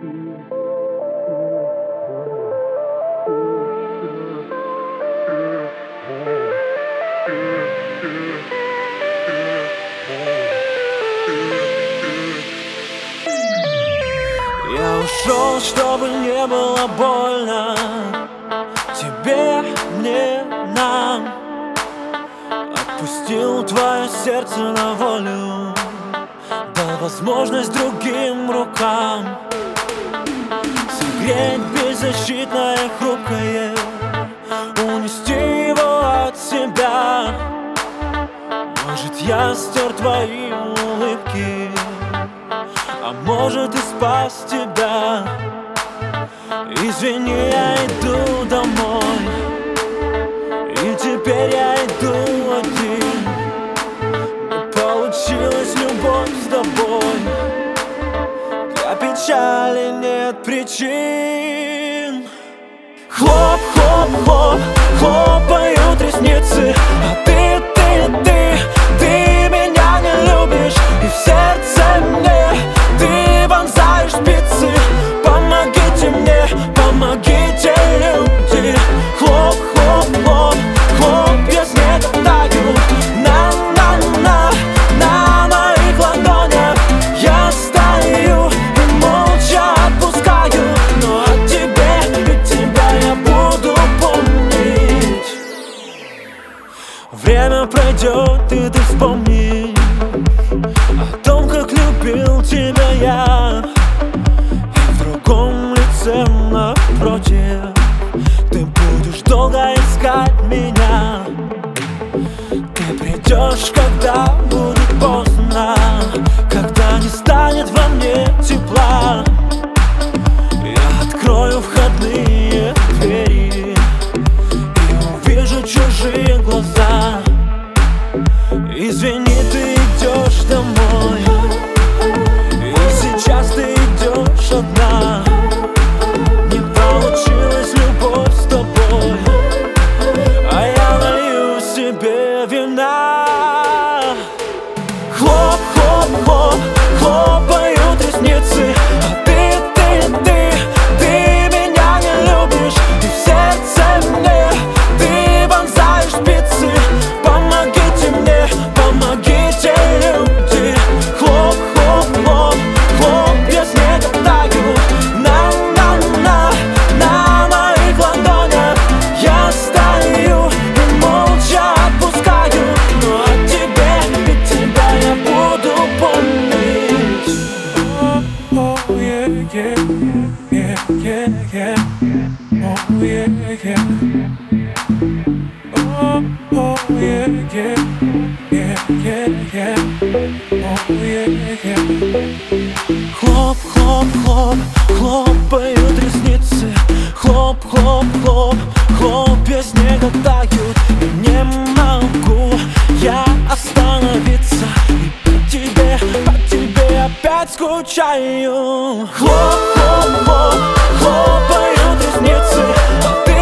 Я ушел, чтобы не было больно тебе, мне, нам. Отпустил твое сердце на волю, дал возможность другим рукам согреть беззащитное, хрупкое, унести его от себя. Может, я стер твои улыбки, а может, и спас тебя. Извини, я иду домой, и теперь я иду один. Не получилась любовь с тобой, для печали нет причин. Хлоп, хлоп, хлоп, хлопают ресницы, а ты меня не любишь, и в сердце мне ты вонзаешь спицы. Помогите мне, помогите, люди. Хлоп, хлоп, хлоп, хлопья снега тают на моих ладонях. Я стою и молча отпускаю, но о тебе и тебя я буду помнить. Время пройдет, и ты вспомни о том, как любил тебя я. И в другом лице напротив ты будешь долго искать меня. Ты придешь, когда будет поздно, когда не станет во мне тепла. Я открою входные двери и увижу чужие глаза. Извини, ты идешь домой, и сейчас ты идешь одна. Не получилась любовь с тобой, а я налью себе вина. Хлоп, хлоп, хлоп, хлопают ресницы, а ты меня не любишь, и в сердце мне ты вонзаешь спицы. Помогите мне, помогите, люди. Хлоп, хлоп, хлоп, хлопья снега тают на моих ладонях. Я стою и молча отпускаю, но о тебе и тебя я буду помнить. Oh, yeah, yeah, yeah, yeah, yeah. Oh, yeah, yeah. Oh, yeah, yeah, yeah, yeah, yeah. Oh, yeah, yeah. Хлоп, хлоп, хлоп, хлопают ресницы. Хлоп, хлоп, хлоп, хлопья снега тают. И не могу я остановиться, и по тебе опять скучаю. Хлоп, хлоп, хлоп, хлопают ресницы, а ты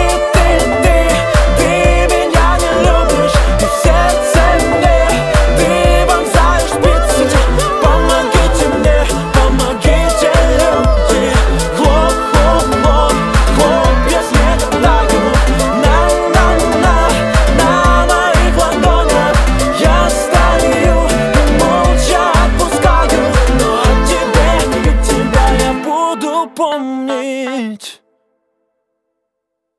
меня не любишь, и в сердце мне ты вонзаешь спицы. Помогите мне, помогите, люди. Хлоп, хлоп, хлоп, хлопья снега тают на моих ладонях. Я стою и молча отпускаю, но о тебе и тебя я буду помнить.